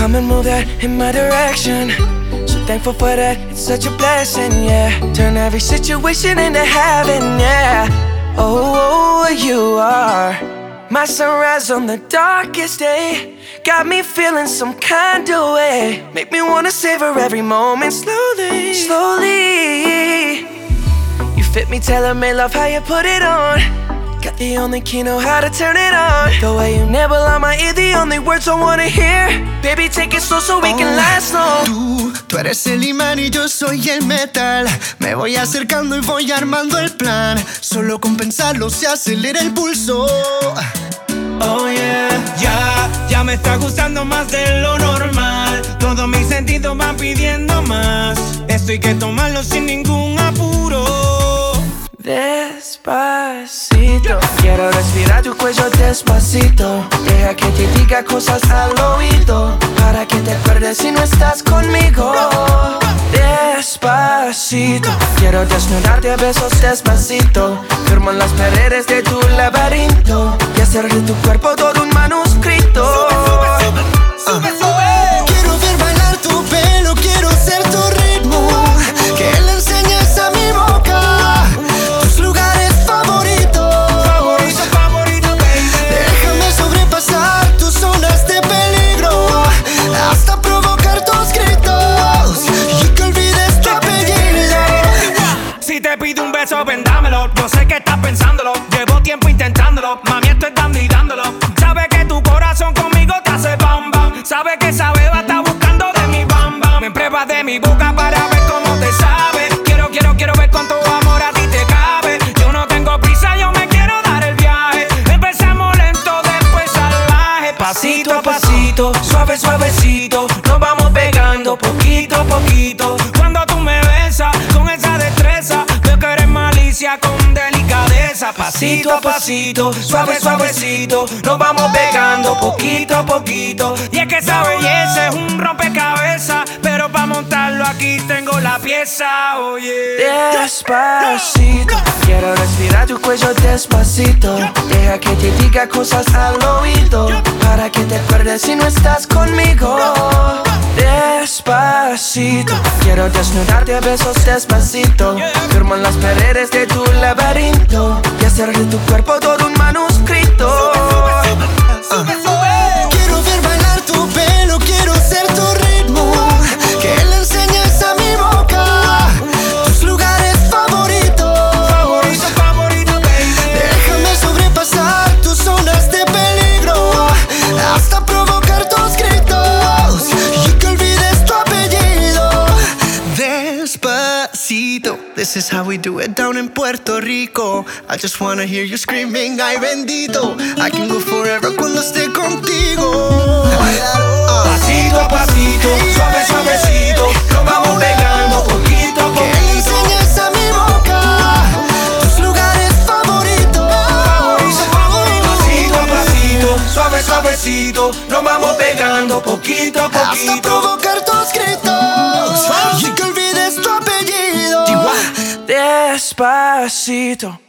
come and move that in my direction. So thankful for that, it's such a blessing, yeah. Turn every situation into heaven, yeah. Oh, you are my sunrise on the darkest day. Got me feeling some kind of way. Make me wanna savor every moment slowly, slowly. You fit me, tailor-made, love how you put it on. Got the only key, know how to turn it on. The way you nibble on my ear, the only words I wanna hear. Baby, take it slow so we can last long. Tú eres el imán y yo soy el metal. Me voy acercando y voy armando el plan. Solo con pensarlo se acelera el pulso. Oh yeah, ya me está gustando más de lo normal. Todos mis sentidos van pidiendo más. Esto hay que tomarlo sin ningún apuro. Despacito, quiero respirar tu cuello despacito. Deja que te diga cosas al oído, para que te acuerdes si no estás conmigo. Despacito, quiero desnudarte a besos despacito. Firmo en las paredes de tu laberinto y hacer de tu cuerpo todo un manuscrito. Sube, sube. Quiero ver bailar tu pelo, quiero ser tu ritmo. Que le enseñes a mi boca tus lugares favoritos. Favorito, baby. Déjame sobrepasar tus zonas de peligro, hasta provocar tus gritos y que olvides tu apellido. Si te pido un beso, ven dámelo. Yo sé que estás pensándolo, llevo tiempo intentándolo. Mami, estoy dando y dándolo. Sabe que tu corazón conmigo te hace bam bam. Sabe que esa beba está buscando de mi bam bam. Me pruebas de mi boca para ver cómo te sabe. Quiero ver cuánto amor a ti te cabe. Yo no tengo prisa, yo me quiero dar el viaje. Empezamos lento, después salvaje. Pasito a pasito, suave, suavecito. Nos vamos pegando poquito a poquito. Cuando tú me besas con esa destreza, veo que eres malicia con delicadeza. Pasito a pasito, suave, suavecito. Nos vamos pegando poquito a poquito. Y es que esa belleza es un rompecabezas, pero para montarlo aquí tengo la pieza, oye. Despacito, quiero respirar tu cuello despacito. Deja que te diga cosas al oído, para que te acuerdes si no estás conmigo. Despacito, quiero desnudarte a besos despacito. Firmo en las paredes de tu laberinto y hacer de tu cuerpo todo un manuscrito. Quiero ver bailar tu pelo, quiero ser tu ritmo. Que le enseñes a mi boca tus lugares favoritos. Favorito, baby. Déjame sobrepasar tus zonas de peligro, hasta provocar tus gritos y que olvides tu apellido. Despacito, this is how we do it down in Puerto Rico. I just wanna hear you screaming, ay bendito. I can go forever cuando esté contigo. Pasito a pasito, suave, suavecito. Nos vamos pegando poquito a Que le poquito. enseñes a mi boca tus lugares favoritos. Pasito a pasito, suave, suavecito. Nos vamos pegando poquito a Hasta poquito. provocar tus gritos y que olvides tu apellido. Despacito.